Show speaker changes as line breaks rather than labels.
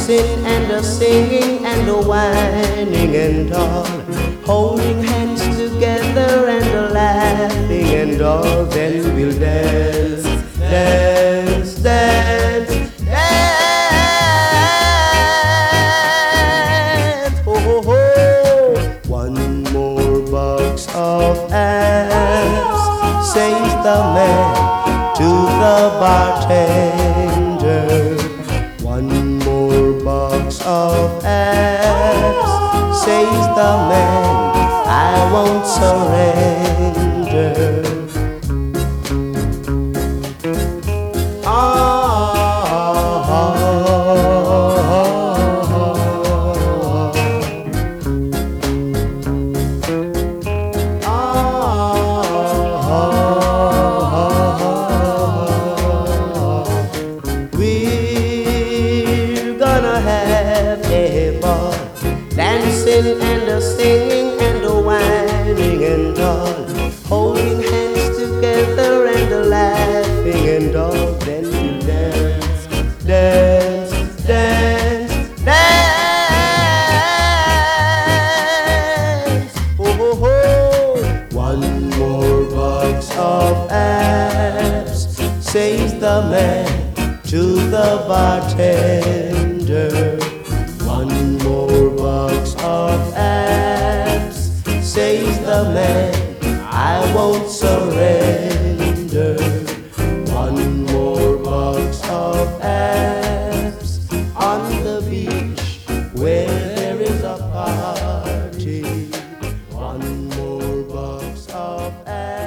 dancing and a singing and a whining and all, holding hands together and a laughing and all. Then we'll dance, dance, dance, dance. Oh, oh, oh. One more box of abs, says the man to the bartender. One more box of abs, says the man, I won't surrender. We're gonna have a ball, dancing and a singing and a whining and all, holding hands together and a laughing and all. Then we'll dance, dance, dance, dance. Oh, oh, oh. One more box of abs, says the man to the bartender. One more box of abs, says the man, I won't surrender. One more box of abs on the beach where there is a party. One more box of abs.